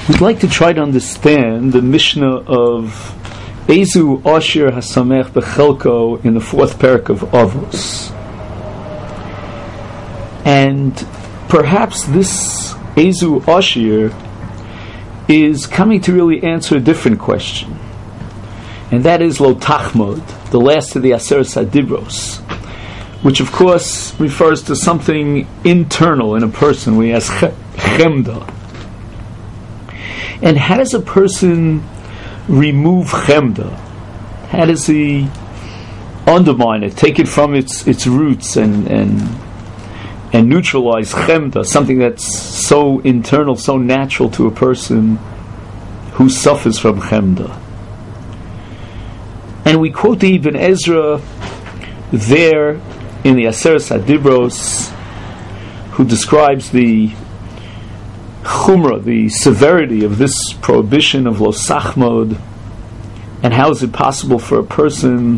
We'd like to try to understand the Mishnah of Ezu Ashir Hasamech Bechelko in the fourth parak of Avos. And perhaps this Ezu Ashir is coming to really answer a different question. And that is Lo Tachmod, the last of the Aseret Adibros, which of course refers to something internal in a person. We ask Chemda. And how does a person remove Chemda? How does he undermine it, take it from its roots and neutralize Chemda, something that's so internal, so natural to a person who suffers from Chemda? And we quote the Ibn Ezra there in the Aseret Adibros, who describes the chumrah, the severity of this prohibition of lo sachmod, and how is it possible for a person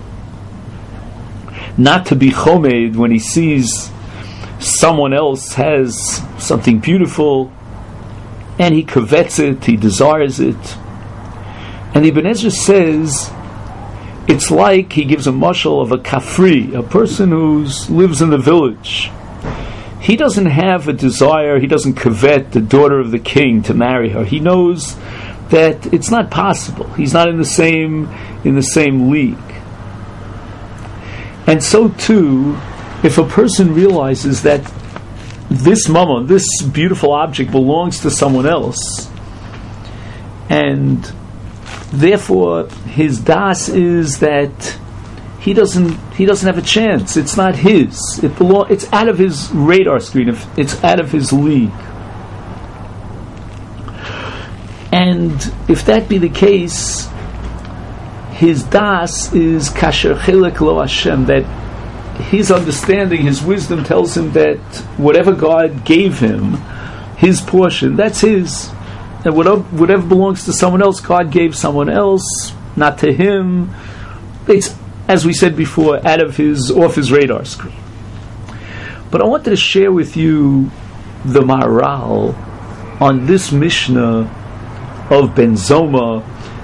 not to be chomed when he sees someone else has something beautiful and he covets it, he desires it. And Ibn Ezra says it's like, he gives a mashal of a kafri, a person who lives in the village. He doesn't have a desire, he doesn't covet the daughter of the king to marry her. He knows that it's not possible. He's not in the same league. And so too, if a person realizes that this mammon, this beautiful object, belongs to someone else, and therefore his das is that he doesn't have a chance. It's not his. It's out of his radar screen. It's out of his league. And if that be the case, his das is kasher chilek lo Hashem, that his understanding, his wisdom tells him that whatever God gave him, his portion, that's his. And whatever belongs to someone else, God gave someone else, not to him. It's, as we said before, off his radar screen. But I wanted to share with you the Maharal on this Mishnah of Ben Zoma,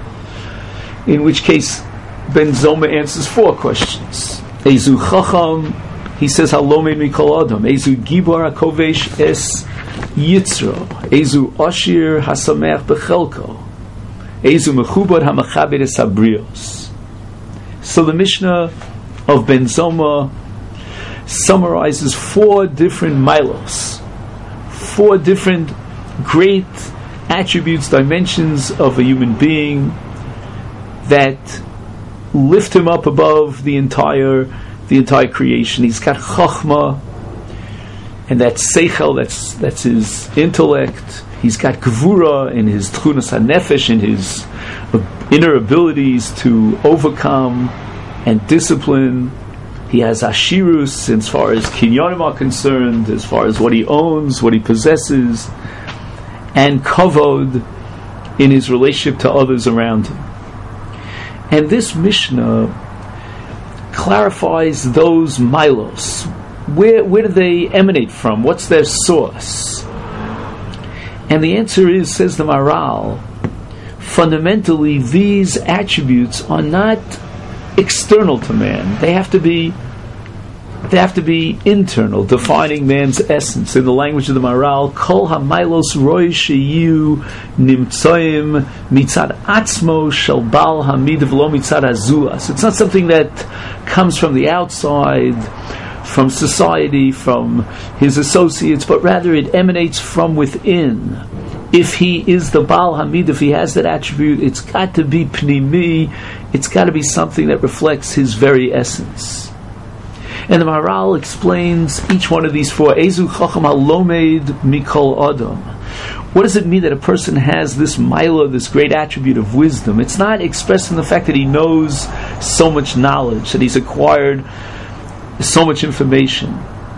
in which case Ben Zoma answers 4 questions. Ezu Chacham, he says, Halomei Mikol Adam. Ezu Gibor HaKovesh Es Yitzro. Ezu Ashir Hasamech Bechelko. Ezu Mechubad HaMachabed Es Habrios. So the Mishnah of Ben Zoma summarizes 4 different milos, 4 different great attributes, dimensions of a human being that lift him up above the entire creation. He's got chachma, and that's seichel, that's his intellect. He's got gevura in his tchunas hanefesh, in his inner abilities to overcome and discipline. He has ashirus as far as kinyanim are concerned, as far as what he owns, what he possesses, and kavod in his relationship to others around him. And this Mishnah clarifies those milos. Where do they emanate from? What's their source? And the answer is, says the Maharal, fundamentally these attributes are not external to man. They have to be internal, defining man's essence. In the language of the Maharal, Kol ha-milos roi sheyu nimtzoim mitzad atzmo shel bal hamid v'lo mitzad hazuas. It's not something that comes from the outside, from society, from his associates, but rather it emanates from within. If he is the Baal Hamid, if he has that attribute, it's got to be pnimi, it's got to be something that reflects his very essence. And the Maharal explains each one of these 4. Ezu Chacham Halomed Mikol Adam. What does it mean that a person has this mila, this great attribute of wisdom? It's not expressed in the fact that he knows so much knowledge, that he's acquired so much information,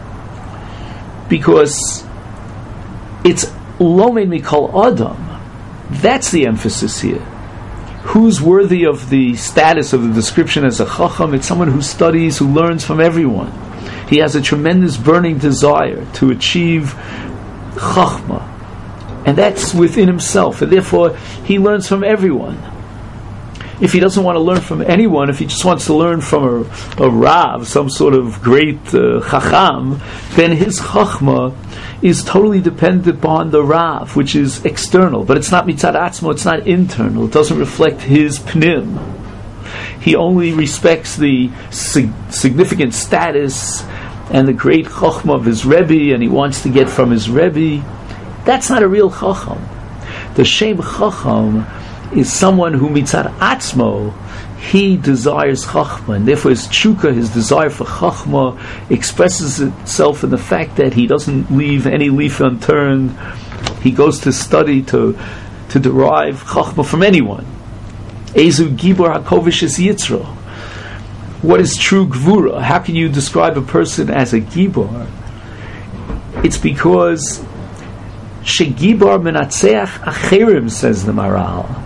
because it's Lomed Mikol Adam. That's the emphasis here. Who's worthy of the status of the description as a chacham? It's someone who studies, who learns from everyone. He has a tremendous burning desire to achieve chachma, And that's within himself, and therefore he learns from everyone. If he doesn't want to learn from anyone, if he just wants to learn from a Rav, some sort of great Chacham, then his Chachma is totally dependent upon the Rav, which is external, but it's not mitzad atzmo, it's not internal, it doesn't reflect his pnim. He only respects the significant status and the great Chachma of his Rebbe, and he wants to get from his Rebbe. That's not a real Chacham. The Shem Chacham is someone who mitzad atzmo, he desires Chachma, and therefore his tshuka, his desire for Chachma, expresses itself in the fact that he doesn't leave any leaf unturned. He goes to study to derive Chachma from anyone. Ezu gibor hakovish es yitzro. What is true gvura? How can you describe a person as a gibor? It's because shegibor menatzeach acherim, says the Maral.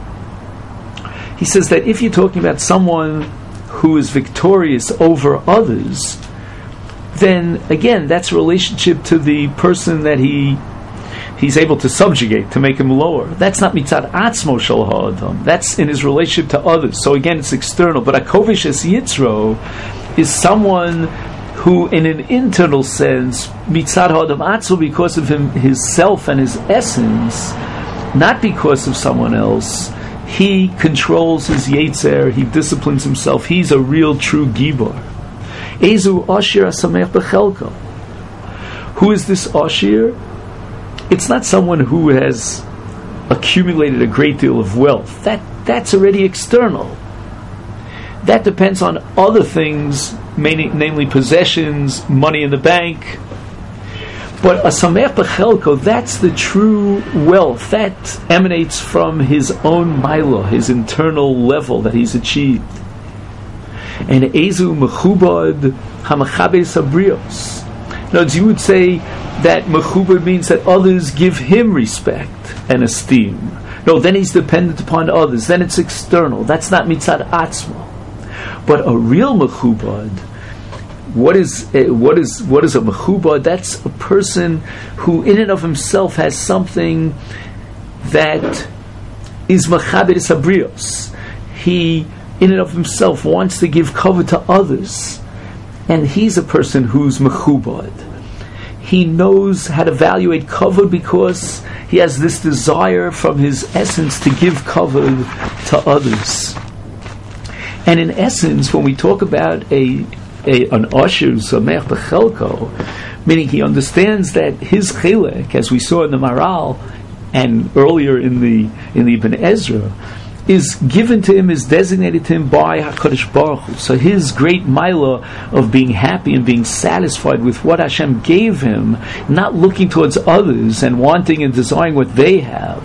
He says that if you're talking about someone who is victorious over others, then again, that's a relationship to the person that he's able to subjugate, to make him lower. That's not mitzad atzmo shel ha'adam. That's in his relationship to others. So again, it's external. But akovish es yitzro is someone who, in an internal sense, mitzad ha'adam atzmo, because of him, his self and his essence, not because of someone else. He controls his yetzer, he disciplines himself, he's a real true gibor. Ezu ashir asamech bechelko. Who is this ashir? It's not someone who has accumulated a great deal of wealth. That's already external. That depends on other things, namely possessions, money in the bank. But a samech bechelko, that's the true wealth. That emanates from his own maila, his internal level that he's achieved. And ezu mechubad hamachabes abrios. Now, you would say that mechubad means that others give him respect and esteem. No, then he's dependent upon others. Then it's external. That's not mitzad atzmo. But a real mechubad, what is a mechubad? That's a person who, in and of himself, has something that is mechaber sabrios. He, in and of himself, wants to give kavod to others, and he's a person who's mechubad. He knows how to evaluate kavod because he has this desire from his essence to give kavod to others. And in essence, when we talk about an Asher Samech Bechelko, meaning he understands that his chilek, as we saw in the Maral and earlier in the Ibn Ezra, is given to him, is designated to him by HaKadosh Baruch Hu. So his great milah of being happy and being satisfied with what Hashem gave him, not looking towards others and wanting and desiring what they have,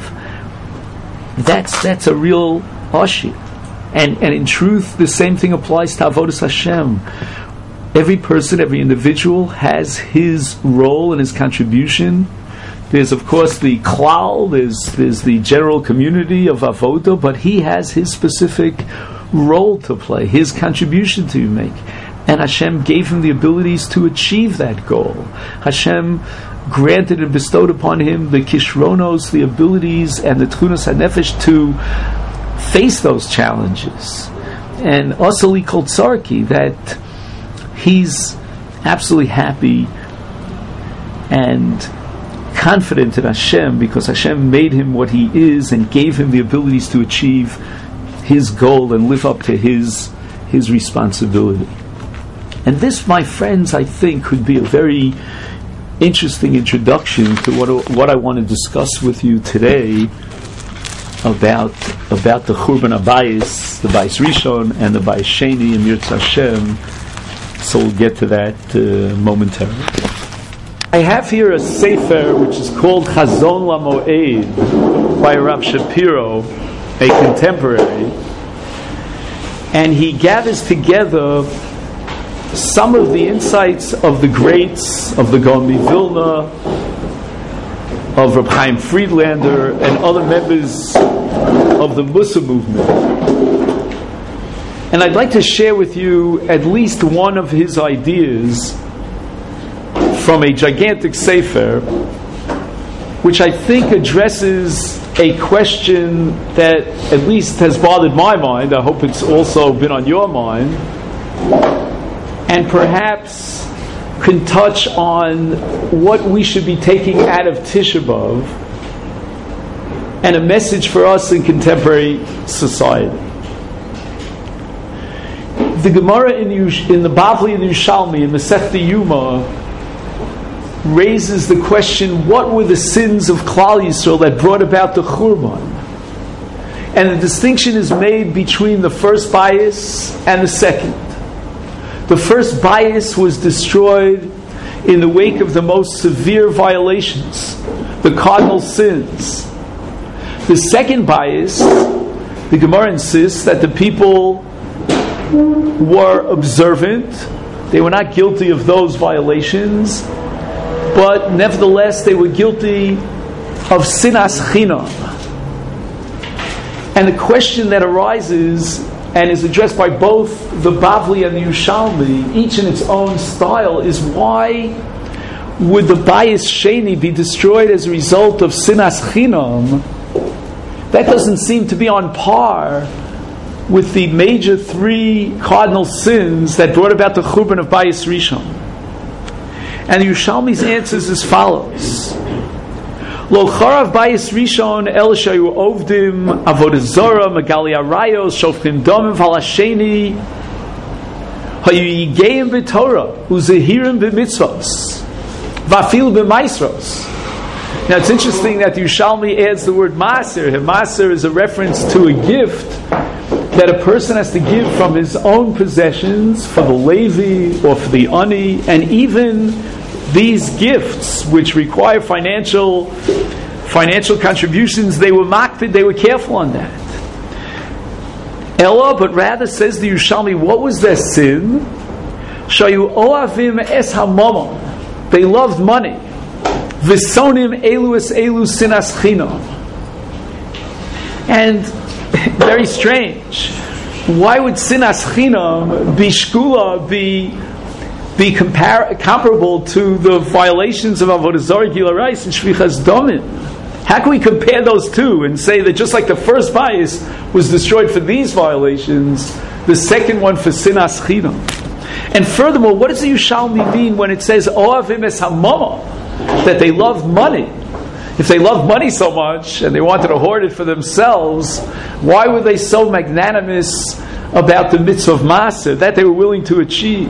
that's a real Asher. And in truth, the same thing applies to Avodas Hashem. Every person, every individual has his role and his contribution. There's, of course, the klal, there's the general community of Avodah, but he has his specific role to play, his contribution to make. And Hashem gave him the abilities to achieve that goal. Hashem granted and bestowed upon him the kishronos, the abilities, and the tchunas hanefesh to face those challenges. And Asali called Sarki, that he's absolutely happy and confident in Hashem because Hashem made him what he is and gave him the abilities to achieve his goal and live up to his responsibility. And this, my friends, I think could be a very interesting introduction to what I want to discuss with you today about the Churban Abayis, the Bayis Rishon and the Bayis Sheni and Yirtzeh Hashem. So we'll get to that momentarily. I have here a sefer which is called Chazon LaMoed by Rav Shapiro, a contemporary, and he gathers together some of the insights of the greats, of the Gaon Vilna, of Reb Chaim Friedlander, and other members of the Mussar movement. And I'd like to share with you at least one of his ideas from a gigantic sefer which I think addresses a question that at least has bothered my mind. I hope it's also been on your mind, and perhaps can touch on what we should be taking out of Tisha B'Av and a message for us in contemporary society. The Gemara in the Bavli and Yerushalmi in Masechta Yuma raises the question: what were the sins of Klal Yisrael that brought about the Churban? And the distinction is made between the first bias and the second. The first bias was destroyed in the wake of the most severe violations, the cardinal sins. The second bias, the Gemara insists that the people were observant, they were not guilty of those violations, but nevertheless they were guilty of sinas chinam. And the question that arises and is addressed by both the Bavli and the Yerushalmi, each in its own style, is why would the bias sheni be destroyed as a result of sinas chinam? That doesn't seem to be on par with the major three cardinal sins that brought about the Churban of Bayis Rishon. And the Yerushalmi's answer is as follows: Lo charav Bayis Rishon el shayu ovdim avodah zora megali arayos shoftim domim falasheni hayu yigeim b'torah uzehirim b'mitzvos vafil b'maisros. Now it's interesting that the Yerushalmi adds the word maser. Maser is a reference to a gift that a person has to give from his own possessions for the Levi or for the Ani, and even these gifts which require financial contributions, they were makpid, they were careful on that. Ella, but rather, says the Yerushalmi, what was their sin? Shayu oavim es hamamon. They loved money. Visonim elu es elu sinas chinam. And very strange. Why would sinas chinam be shkula, be comparable to the violations of avodah zarah, gila rais, and shvichas domim? How can we compare those two and say that just like the first bias was destroyed for these violations, the second one for sinas chinam? And furthermore, what does the Yerushalmi mean when it says oavim es hamama, that they loved money? If they loved money so much and they wanted to hoard it for themselves, why were they so magnanimous about the mitzvah of maser that they were willing to achieve?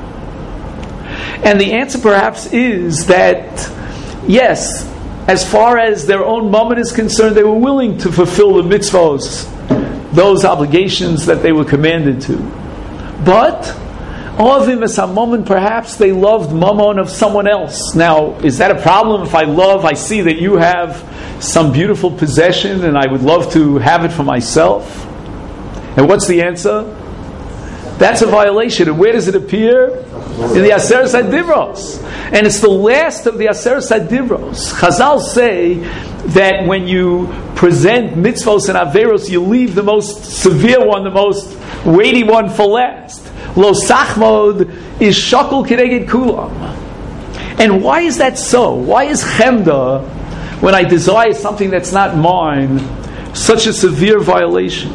And the answer perhaps is that, yes, as far as their own moment is concerned, they were willing to fulfill the mitzvahs, those obligations that they were commanded to. But Ovim as a moment, perhaps they loved mammon of someone else. Now, is that a problem if I see that you have some beautiful possession and I would love to have it for myself? And what's the answer? That's a violation. And where does it appear? In the Aseret Adivros. And it's the last of the Aseret Adivros. Chazal say that when you present mitzvos and averos, you leave the most severe one, the most weighty one for last. Lo sachmod is shakul kireged kulam. And why is that so? Why is chemda, when I desire something that's not mine, such a severe violation?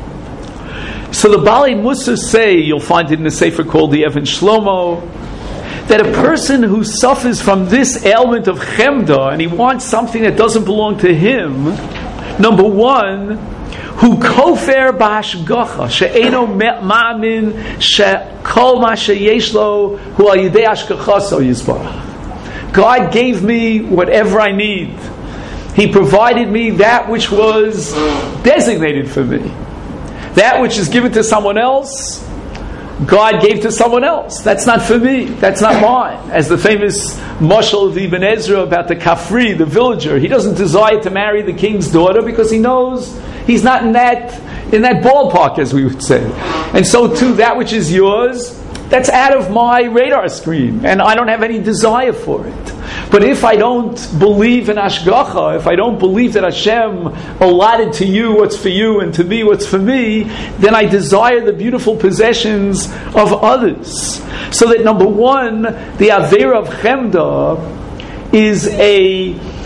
So the Balei Musar say, you'll find it in a sefer called the Even Shlomo, that a person who suffers from this ailment of chemda and he wants something that doesn't belong to him, number one, who kofer b'hashgacha she'eno ma'amin she'kol ma sheyesh lo hu al yidei hashgachaso yisbarach. God gave me whatever I need. He provided me that which was designated for me. That which is given to someone else, God gave to someone else. That's not for me. That's not mine. As the famous mashal of Ibn Ezra about the Kafri, the villager, he doesn't desire to marry the king's daughter because he knows he's not in that ballpark, as we would say. And so too, that which is yours, that's out of my radar screen, and I don't have any desire for it. But if I don't believe in Ashgacha, if I don't believe that Hashem allotted to you what's for you and to me what's for me, then I desire the beautiful possessions of others. So that number one, the Avera of Chemda is a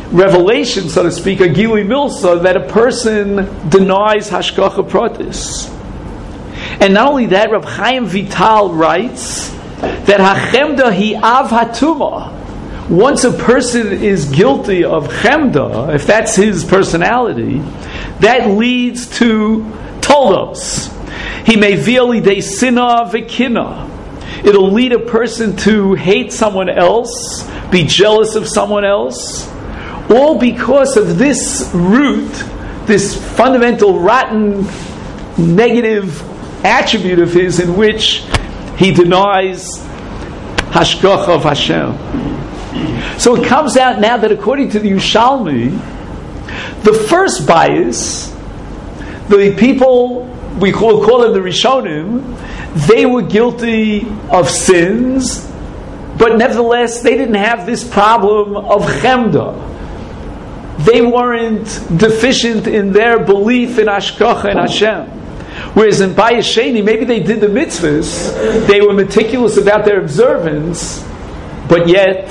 revelation, so to speak, a Gilui Milsa, that a person denies Hashgacha Pratis. And not only that, Rav Chaim Vital writes that Hachemda hi av hatuma. Once a person is guilty of chemda, if that's his personality, that leads to toldos. He may violi de sina v'kina. It'll lead a person to hate someone else, be jealous of someone else, all because of this root, this fundamental rotten, negative attribute of his in which he denies hashgacha of Hashem. So it comes out now that according to the Yerushalmi, the first bias, the people, we call them the Rishonim, they were guilty of sins, but nevertheless they didn't have this problem of chemda. They weren't deficient in their belief in Hashgacha and Hashem. Whereas in Bayis Sheni, maybe they did the mitzvahs, they were meticulous about their observance, but yet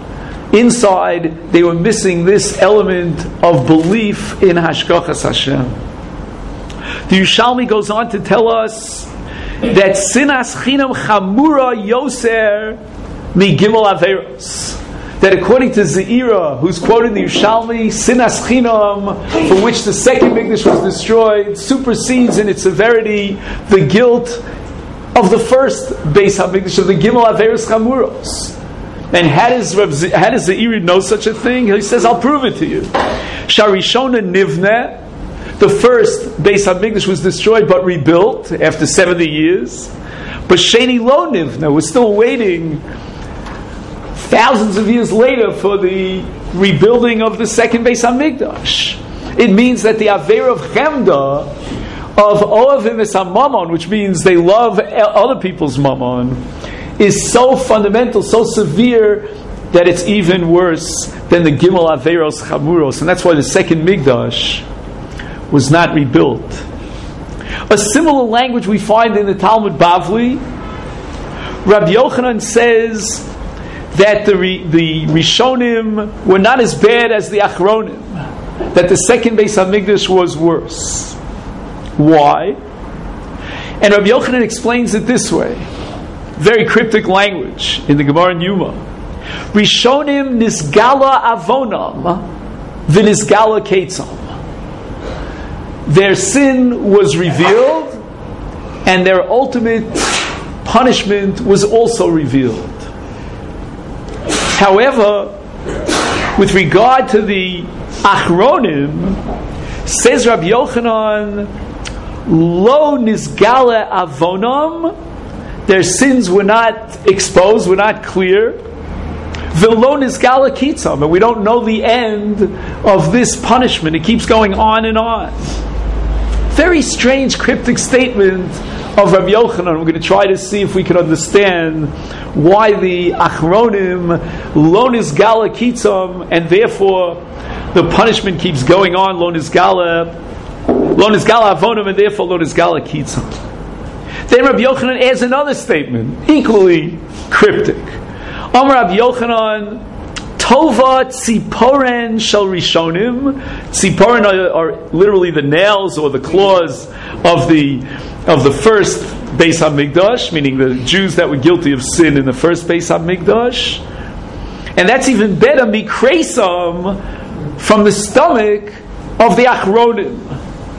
inside they were missing this element of belief in Hashgachas Hashem. The Yerushalmi goes on to tell us that sinas chinam chamura yoser mi gimel averos. That according to Zeira, who's quoted in the Yerushalmi, sinas chinam, for which the second Mikdash was destroyed, supersedes in its severity the guilt of the first Beis HaMikdash, of the gimel averos chamuros. And how does Zeira know such a thing? He says, I'll prove it to you. Sharishona nivne, the first Beis HaMikdash was destroyed but rebuilt after 70 years. But Sheni lo nivne, we're still waiting thousands of years later for the rebuilding of the second Beis HaMikdash. It means that the Aveira of Chemda, of Oavim es HaMamon, which means they love other people's Mamon, is so fundamental, so severe, that it's even worse than the Gimel Averos Chamuros. And that's why the second Mikdash was not rebuilt. A similar language we find in the Talmud Bavli. Rabbi Yochanan says that the Rishonim were not as bad as the Achronim, that the second Beis HaMikdash was worse. Why? And Rabbi Yochanan explains it this way, very cryptic language in the Gemara in Yuma. Rishonim nisgala avonam v'nisgala ketzam. Their sin was revealed and their ultimate punishment was also revealed. However, with regard to the Achronim, says Rabbi Yochanan, lo nisgala avonam, their sins were not exposed, were not clear. V'lo nisgala kitzam, and we don't know the end of this punishment. It keeps going on and on. Very strange, cryptic statement of Rabbi Yochanan. We're going to try to see if we can understand why the Achronim lo nisgala kitzam, and therefore the punishment keeps going on. Lo nisgala avonam, and therefore lo nisgala kitzam. Then Rabbi Yochanan adds another statement, equally cryptic. Amar Rabbi Yochanan, Tova tziporen shel rishonim. Tziporen are literally the nails or the claws of the first Beis HaMikdash, meaning the Jews that were guilty of sin in the first Beis HaMikdash. And that's even better, mikresam, from the stomach of the Achronim.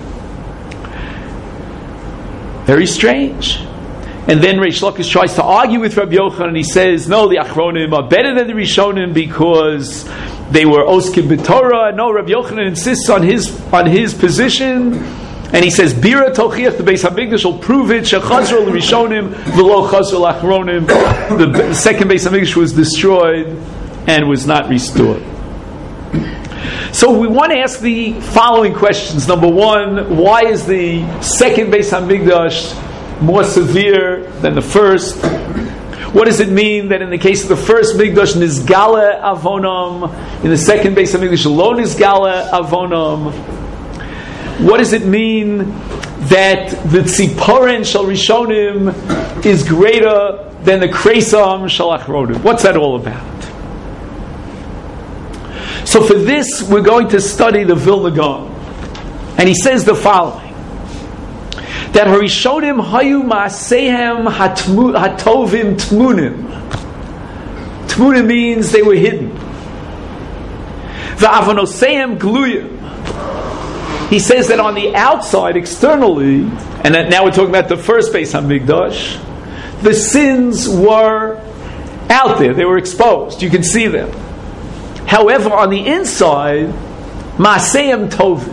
Very strange. And then Reish Lakish tries to argue with Rabbi Yochanan, and he says, no, the Achronim are better than the Rishonim because they were Oskim B'Torah. No, Rabbi Yochanan insists on his position, and he says, Bira Tochiach, the Beis HaMikdash will prove it, Shechazro l'Rishonim, v'lo Chazro l'Achronim. The second Beis HaMikdash was destroyed and was not restored. So we want to ask the following questions. Number one, why is the second Beis HaMikdash more severe than the first? What does it mean that in the case of the first Mikdash, Nizgala Avonam, in the second Beis HaMikdash, Lo Nizgala Avonam? What does it mean that the Tziporen Shel Rishonim is greater than the Kresam Shel Achronim? What's that all about? So for this, we're going to study the Vilna Gaon. And he says the following, that Harishonim hayu ma'asehem hatovim tmunim. Tmunim means they were hidden. Va'avonosehem gluyim. He says that on the outside, externally, and that now we're talking about the first Beis HaMikdash, the sins were out there, they were exposed, you can see them. However, on the inside, ma'asehem tovim.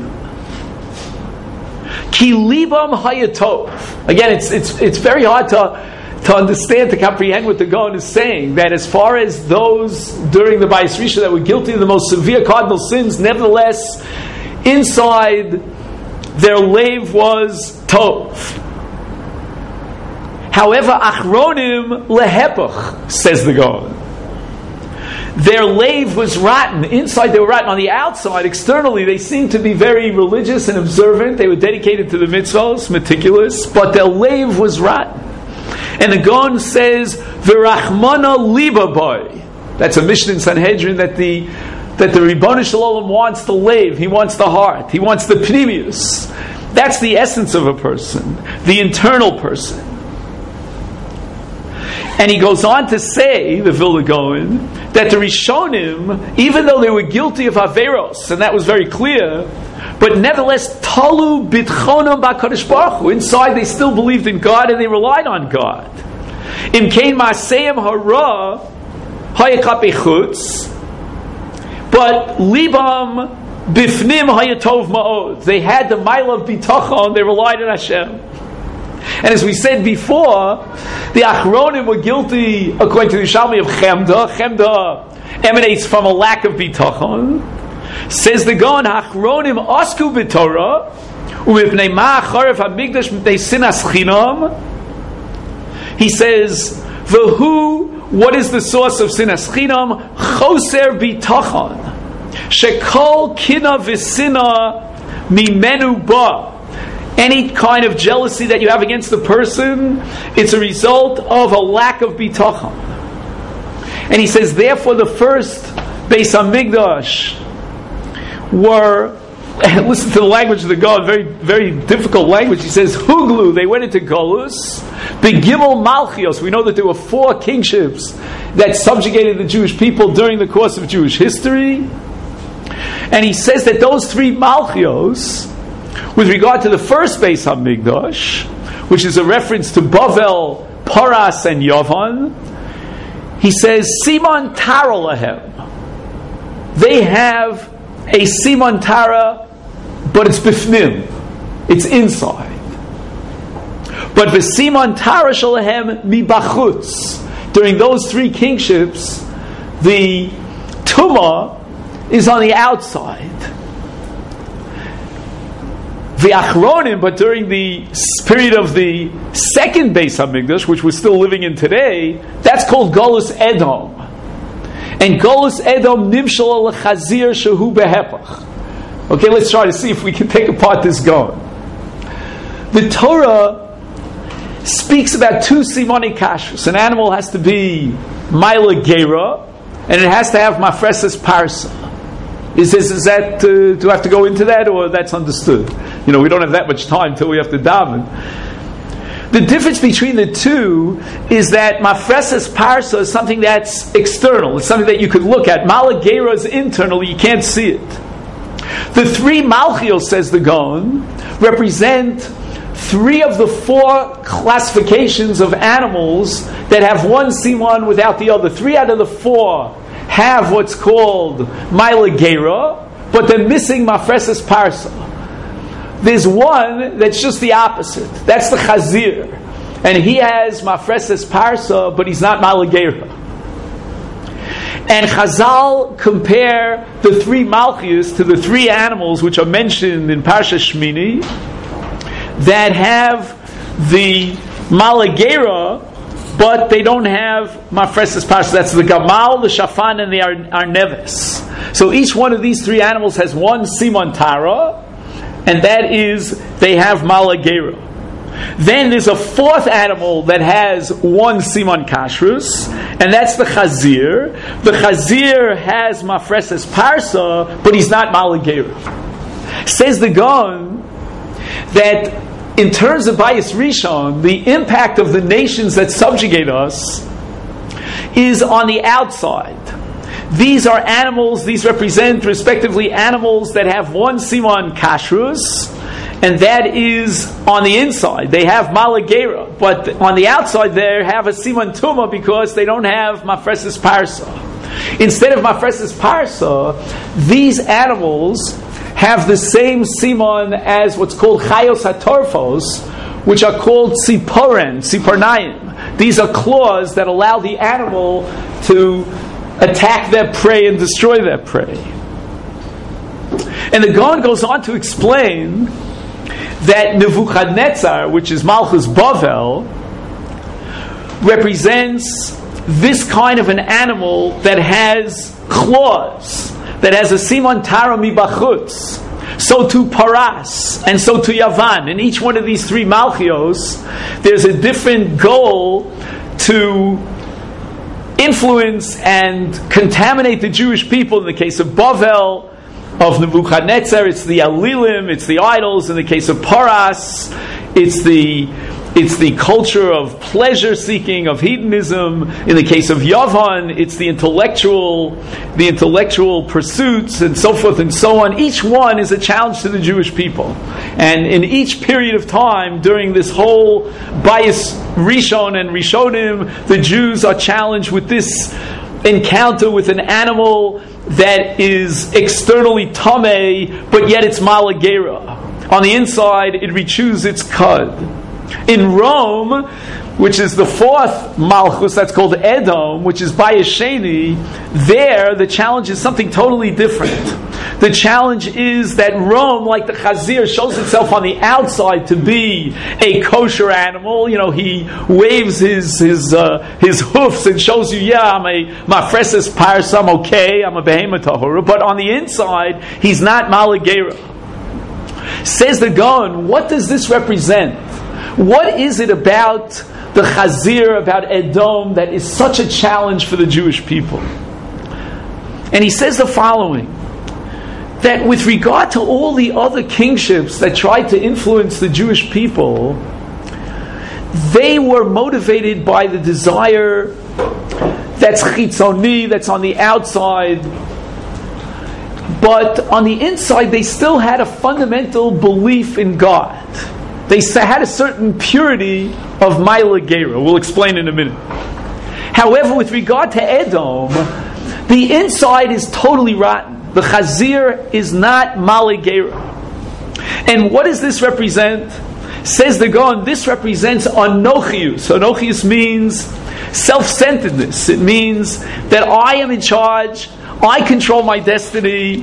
Ki libam hayatov. Again, it's very hard to understand, to comprehend what the Gaon is saying, that as far as those during the Bayis Risha that were guilty of the most severe cardinal sins, nevertheless, inside their lave was tov. However, achronim lehepach, says the Gaon. Their lave was rotten. Inside they were rotten. On the outside, externally, they seemed to be very religious and observant. They were dedicated to the mitzvahs, meticulous, but their lave was rotten. And the Gaon says, "V'rachmana liba boy." That's a Mishnah in Sanhedrin that the Ribono Shel Olam wants the lave. He wants the heart. He wants the pnimius. That's the essence of a person, the internal person. And he goes on to say, the Vilna Gaon, that the Rishonim, even though they were guilty of Averos, and that was very clear, but nevertheless, Talu B'tchonam B'Kadosh Baruch Hu. Inside they still believed in God and they relied on God. Im Kein Ma'aseim Hara Hayakap Echutz, but Libam Bifnim Hayatov Ma'od. They had the Mile of Bitachon, they relied on Hashem. And as we said before, the Achronim were guilty, according to the Yerushalmi, of Chemda. Chemda emanates from a lack of bitachon. Says the Gaon, Achronim asku b'Torah, u'mipnei ma'acharev ha'mikdash mipnei sinas chinam. He says, V'hu, what is the source of sinas chinam? Choser bitachon. Shekol kina v'sina mimenu ba. Any kind of jealousy that you have against the person, it's a result of a lack of bitachon. And he says, therefore, the first Beis HaMikdash were, and listen to the language of the God, very, very difficult language. He says, Huglu, they went into Golus, Begimel Malchios. We know that there were 4 kingships that subjugated the Jewish people during the course of Jewish history. And he says that those 3 Malchios, with regard to the first Beis HaMikdash, which is a reference to Bavel, Paras, and Yavan, he says, Simon Tara Lahem. They have a Simon Tara, but it's Bifnim. It's inside. But the Simon Tara Shalahem Mibachutz. During those 3 kingships, the Tumah is on the outside. The Achronim, but during the period of the second Beis HaMikdash, which we're still living in today, that's called Golus Edom. And Golus Edom nimshal al chazir shehu behepach. Okay, let's try to see if we can take apart this Gaon. The Torah speaks about 2 simoni kashrus. An animal has to be Maila Gera, and it has to have Mafreses Parsa. Is that do I have to go into that, or that's understood? We don't have that much time till we have to daven. The difference between the two is that Mafreses Parsa is something that's external. It's something that you could look at. Malagera is internal, you can't see it. The 3 Malchios, says the Gaon, represent 3 of the 4 classifications of animals that have one simon without the other. 3 out of the 4 have what's called Malagera, but they're missing Mafreses Parsa. There's one that's just the opposite. That's the Chazir. And he has Mafreses Parsa, but he's not Malagera. And Chazal compare the 3 Malchios to the 3 animals which are mentioned in Parsha Shmini that have the Malagera, but they don't have Mafreses Parsa. That's the Gamal, the Shafan, and the Arneves. So each one of these 3 animals has one Simon Tara, and that is, they have Malagera. Then there's a fourth animal that has one siman kashrus, and that's the chazir. The chazir has mafreses parsa, but he's not malagera. Says the Gaon that in terms of Bayis Rishon, the impact of the nations that subjugate us is on the outside. These are animals, these represent respectively animals that have one siman kashrus, and that is on the inside. They have malagera, but on the outside they have a siman tuma because they don't have mafreses parsa. Instead of mafreses parsa, these animals have the same siman as what's called chayos hatorfos, which are called sipornayim. These are claws that allow the animal to attack their prey and destroy their prey. And the Gaon goes on to explain that Nebuchadnezzar, which is Malchus Bavel, represents this kind of an animal that has claws, that has a siman tara mibachutz. So to Paras, and so to Yavan. In each one of these three Malchios, there's a different goal to influence and contaminate the Jewish people. In the case of Bavel, of Nebuchadnezzar, it's the Alilim, it's the idols. In the case of Paras, it's the culture of pleasure seeking, of hedonism. In the case of Yavan, it's the intellectual pursuits, and so forth and so on. Each one is a challenge to the Jewish people. And in each period of time, during this whole Bayis Rishon and Rishonim, the Jews are challenged with this encounter with an animal that is externally tameh, but yet it's malagera. On the inside, it rechews its cud. In Rome, which is the fourth Malchus, that's called Edom, which is Bayis Sheni, there the challenge is something totally different. The challenge is that Rome, like the Chazir, shows itself on the outside to be a kosher animal. You know, he waves his hoofs and shows you, yeah, I'm a mafreses parsa, I'm okay, I'm a behema tahura. But on the inside, he's not malagera. Says the Gaon, what does this represent? What is it about the Chazir, about Edom, that is such a challenge for the Jewish people? And he says the following, that with regard to all the other kingships that tried to influence the Jewish people, they were motivated by the desire that's chitzoni, that's on the outside, but on the inside they still had a fundamental belief in God. They had a certain purity of Maila Gera. We'll explain in a minute. However, with regard to Edom, the inside is totally rotten. The Chazir is not Maila Gera. And what does this represent? Says the Gaon, this represents Anochius. Anochius means self-centeredness. It means that I am in charge, I control my destiny,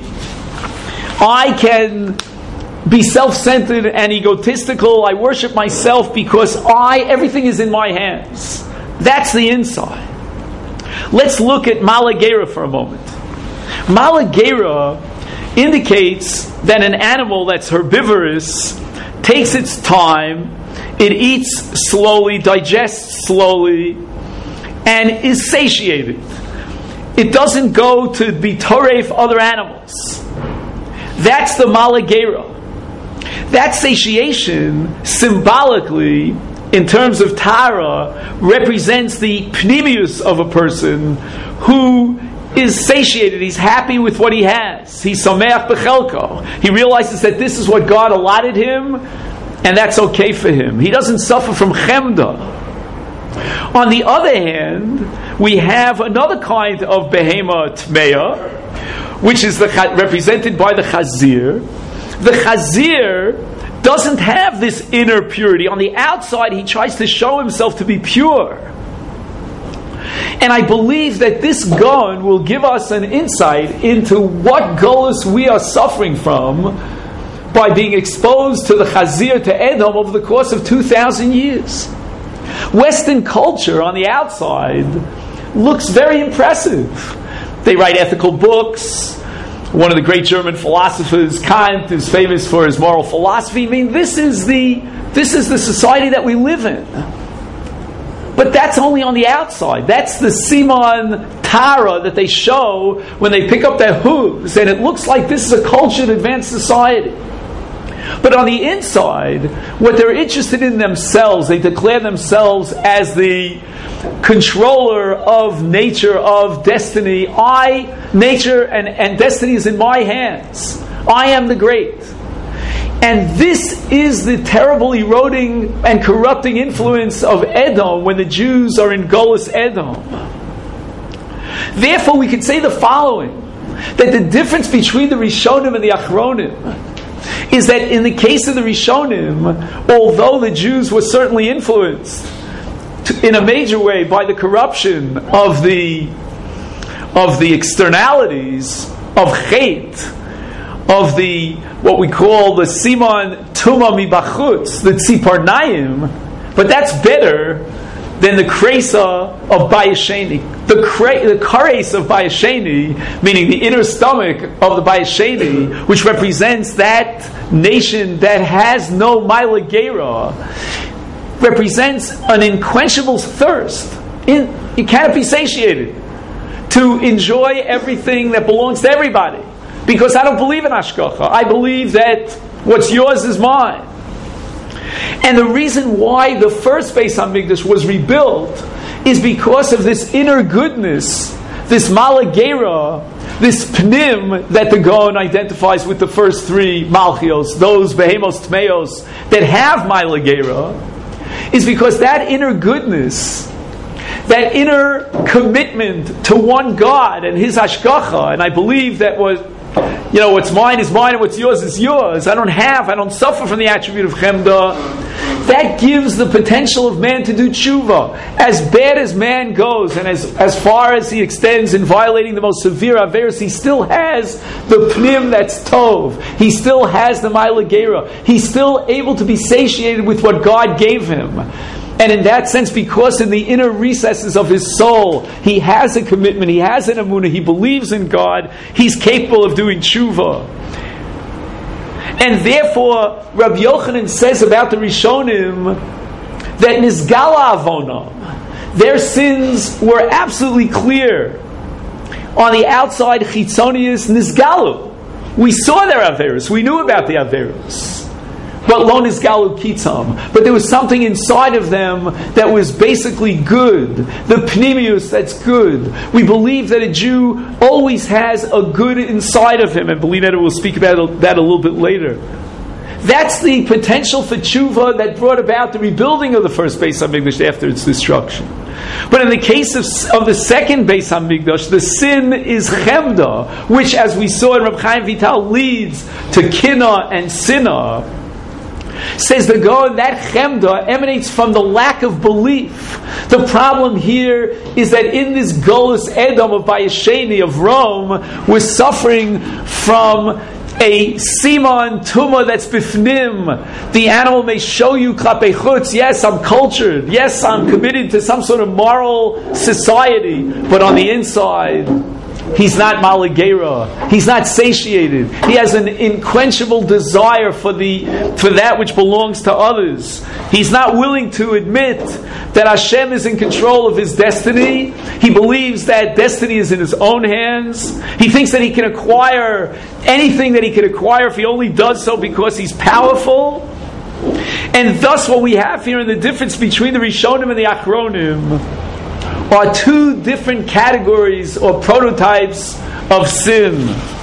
I can be self-centered and egotistical. I worship myself because everything is in my hands. That's the inside. Let's look at Malagera for a moment. Malagera indicates that an animal that's herbivorous takes its time, it eats slowly, digests slowly, and is satiated. It doesn't go to be toref other animals. That's the Malagera. That satiation, symbolically, in terms of Tara, represents the pnimius of a person who is satiated. He's happy with what he has. He's someach b'chelko. He realizes that this is what God allotted him, and that's okay for him. He doesn't suffer from chemda. On the other hand, we have another kind of behema tmeya, which is represented by the chazir. The chazir doesn't have this inner purity. On the outside, he tries to show himself to be pure. And I believe that this Gaon will give us an insight into what Golus we are suffering from by being exposed to the Chazir, to Edom, over the course of 2,000 years. Western culture on the outside looks very impressive. They write ethical books. one of the great German philosophers, Kant, is famous for his moral philosophy. I mean, this is the society that we live in. But that's only on the outside. That's the Siman Tara that they show when they pick up their hooves, and it looks like this is a cultured, advanced society. But on the inside, what they're interested in themselves, they declare themselves as the controller of nature, of destiny. Nature and destiny is in my hands. I am the great. And this is the terrible eroding and corrupting influence of Edom when the Jews are in Golus Edom. Therefore, we could say the following, that the difference between the Rishonim and the Achronim is that in the case of the Rishonim, although the Jews were certainly influenced in a major way by the corruption of the externalities of Chet, of the what we call the Siman Tuma Mibachutz, the Tziparnayim, but that's better than the Kresa of Bayesheni. The Kares of Bayesheni, meaning the inner stomach of the Bayesheni, which represents that nation that has no Maila Gera, represents an unquenchable thirst. You cannot be satiated to enjoy everything that belongs to everybody. Because I don't believe in Hashgacha. I believe that what's yours is mine. And the reason why the first Beis HaMikdash was rebuilt is because of this inner goodness, this Malagera, this Pnim that the Gaon identifies with the first three Malchios, those Behemos Tmeos that have Malagera, is because that inner goodness, that inner commitment to one God and His Hashgacha, and I believe that what's mine is mine and what's yours is yours. I don't suffer from the attribute of Chemda. That gives the potential of man to do tshuva. As bad as man goes, and as far as he extends in violating the most severe averos, he still has the pnim that's tov. He still has the Maila Gera. He's still able to be satiated with what God gave him. And in that sense, because in the inner recesses of his soul, he has a commitment, he has an emunah, he believes in God, he's capable of doing tshuva. And therefore, Rabbi Yochanan says about the Rishonim that Nizgala Avonam, their sins were absolutely clear. On the outside, Chitzonius Nizgalu. We saw their Averos, we knew about the Averos. But lo nizgalu kitzam. But there was something inside of them that was basically good. The pnimius that's good. We believe that a Jew always has a good inside of him, and Belina will speak about that a little bit later. That's the potential for tshuva that brought about the rebuilding of the first Beis HaMikdash after its destruction. But in the case of the second Beis HaMikdash, the sin is chemda, which, as we saw in Reb Chaim Vital, leads to kina and sinah. Says the Gaon, that chemda emanates from the lack of belief. The problem here is that in this Golus Edom of Bayesheni of Rome, we're suffering from a siman tuma that's bifnim. The animal may show you klapei chutz, yes, I'm cultured, yes, I'm committed to some sort of moral society, but on the inside, he's not malagera. He's not satiated. He has an unquenchable desire for that which belongs to others. He's not willing to admit that Hashem is in control of his destiny. He believes that destiny is in his own hands. He thinks that he can acquire anything that he can acquire if he only does so because he's powerful. And thus what we have here in the difference between the Rishonim and the Achronim are two different categories or prototypes of sin.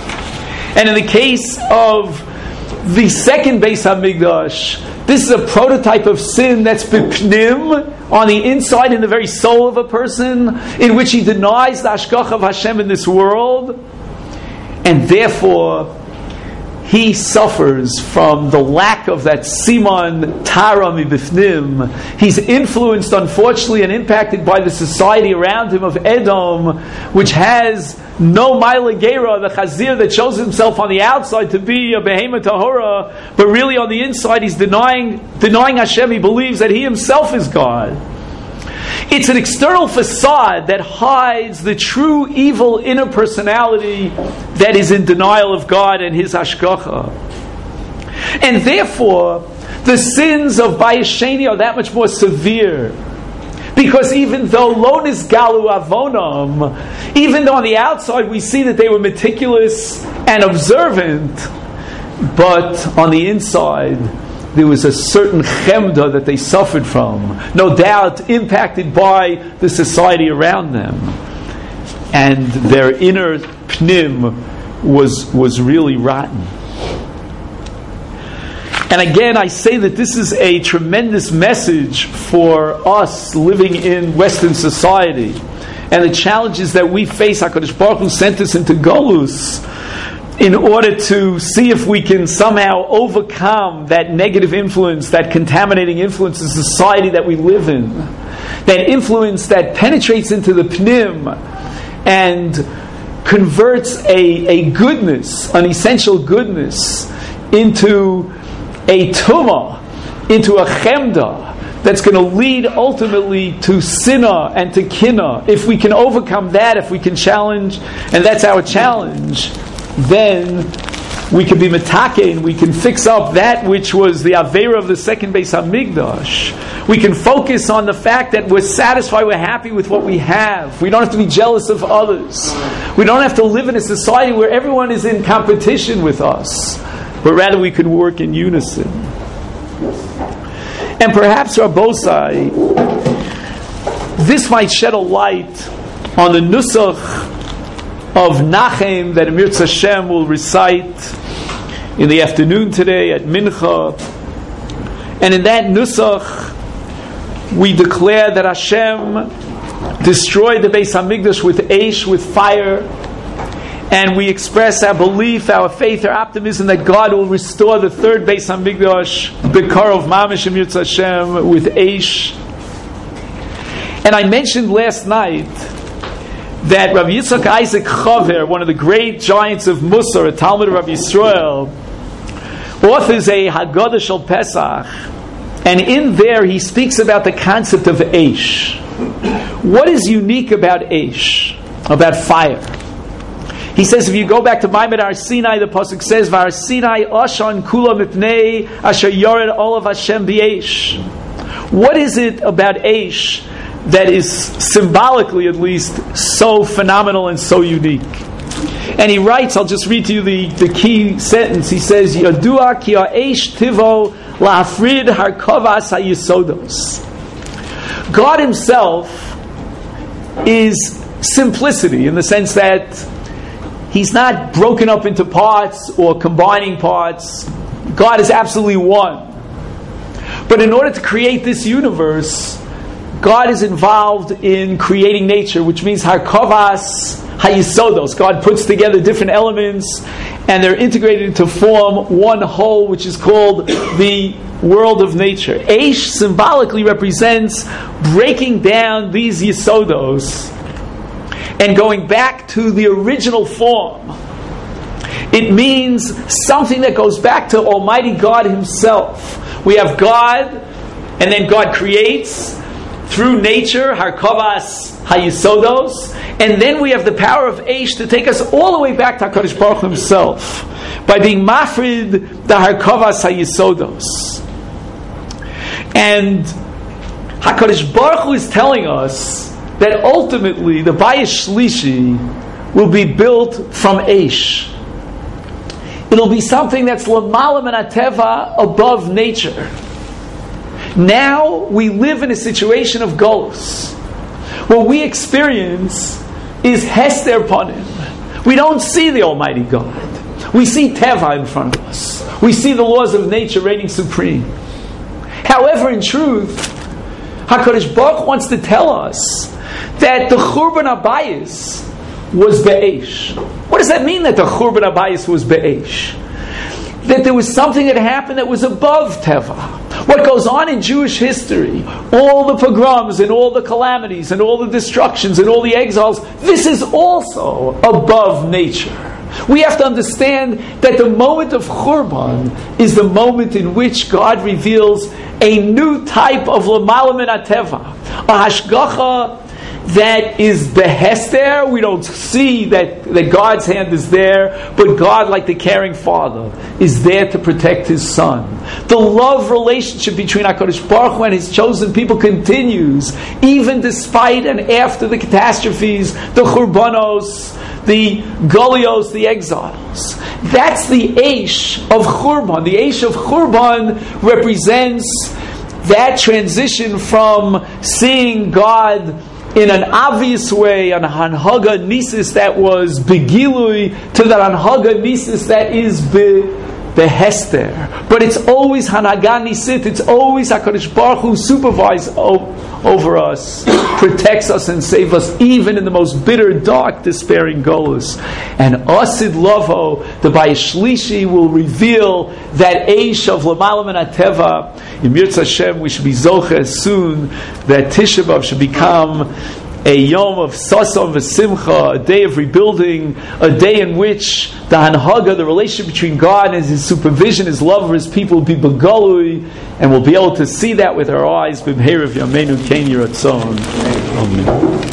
And in the case of the second Beis HaMikdash, this is a prototype of sin that's bipnim, on the inside, in the very soul of a person, in which he denies the hashgacha of Hashem in this world, and therefore he suffers from the lack of that siman tara mibifnim. He's influenced, unfortunately, and impacted by the society around him of Edom, which has no Maila Gera, the Chazir that shows himself on the outside to be a Behema Tahora, but really on the inside he's denying Hashem. He believes that he himself is God. It's an external facade that hides the true evil inner personality that is in denial of God and His hashgacha. And therefore, the sins of Bayis Sheni are that much more severe. Because even though lo nisgalu avonam, even though on the outside we see that they were meticulous and observant, but on the inside there was a certain chemda that they suffered from, no doubt impacted by the society around them, and their inner pnim was really rotten. And again, I say that this is a tremendous message for us living in Western society, and the challenges that we face. HaKadosh Baruch Hu sent us into Golus in order to see if we can somehow overcome that negative influence, that contaminating influence in society that we live in, that influence that penetrates into the pnim and converts a goodness, an essential goodness, into a tumah, into a chemda that's going to lead ultimately to sinah and to kinah. If we can overcome that, if we can challenge, and that's our challenge, then we can be metaken, we can fix up that which was the aveira of the second Beis Hamikdash. We can focus on the fact that we're satisfied, we're happy with what we have. We don't have to be jealous of others. We don't have to live in a society where everyone is in competition with us, but rather we could work in unison. And perhaps, Rabbosai, this might shed a light on the nusach of Nachem that Emir Hashem will recite in the afternoon today at Mincha. And in that nusach, we declare that Hashem destroyed the Beis Hamikdash with Eish, with fire. And we express our belief, our faith, our optimism that God will restore the third Beis Hamikdash, Bekarov Mamish Emir Hashem, with Eish. And I mentioned last night that Rabbi Yitzchak Isaac Chaver, one of the great giants of Musar, a Talmud of Rabbi Yisrael, authors a Haggadah Shel Pesach, and in there he speaks about the concept of Eish. What is unique about Eish, about fire? He says, if you go back to Maimed Har Sinai, the pasuk says, "V'Har Sinai Ashan Kula Mipnei Asher Yored Olav Hashem B'Eish." What is it about Eish that is symbolically, at least, so phenomenal and so unique? And he writes, I'll just read to you the key sentence. He says, "Yadua ki ha'eish tivo la'afrid harkovas hayisodos." God Himself is simplicity in the sense that He's not broken up into parts or combining parts. God is absolutely one. But in order to create this universe, God is involved in creating nature, which means harkovas hayisodos. God puts together different elements, and they're integrated to form one whole, which is called the world of nature. Eish symbolically represents breaking down these yisodos and going back to the original form. It means something that goes back to Almighty God Himself. We have God, and then God creates through nature, harkovas hayisodos, and then we have the power of Eish to take us all the way back to HaKadosh Baruch Hu Himself by being mafrid the harkovas hayisodos. And HaKadosh Baruch Hu is telling us that ultimately the Bayis Shlishi will be built from Eish. It'll be something that's l'malam and ateva, above nature. Now we live in a situation of golus. What we experience is hester panim. We don't see the Almighty God. We see teva in front of us. We see the laws of nature reigning supreme. However, in truth, HaKadosh Baruch Hu wants to tell us that the Churban Abayis was be'esh. What does that mean, that the Churban Abayis was be'esh? That there was something that happened that was above Teva. What goes on in Jewish history, all the pogroms and all the calamities and all the destructions and all the exiles, this is also above nature. We have to understand that the moment of Churban is the moment in which God reveals a new type of L'malam min HaTeva, a hashgacha that is behester. We don't see that God's hand is there, but God, like the caring father, is there to protect his son. The love relationship between HaKadosh Baruch Hu and his chosen people continues, even despite and after the catastrophes, the Churbanos, the Golios, the exiles. That's the Eish of Churban. The Eish of Churban represents that transition from seeing God in an obvious way, an Hanhaga Nisis that was Begilui, to that Hanhaga Nisis that is Behester. But it's always Hanhaga Nisit, it's always HaKadosh Baruch Hu supervises over us, protects us and saves us, even in the most bitter, dark, despairing Golus. And Asid Lovo, the Bayis Shlishi, will reveal that Eish of L'malam min HaTeva. In Yirtzeh Hashem, we should be Zocher soon that Tisha B'Av should become a Yom of Sasan v'Simcha, a day of rebuilding, a day in which the Hanhaga, the relationship between God and His supervision, His love for His people, will be Begalui, and we'll be able to see that with our eyes. B'mheirav Yameinu Ken Yiratzon. Amen.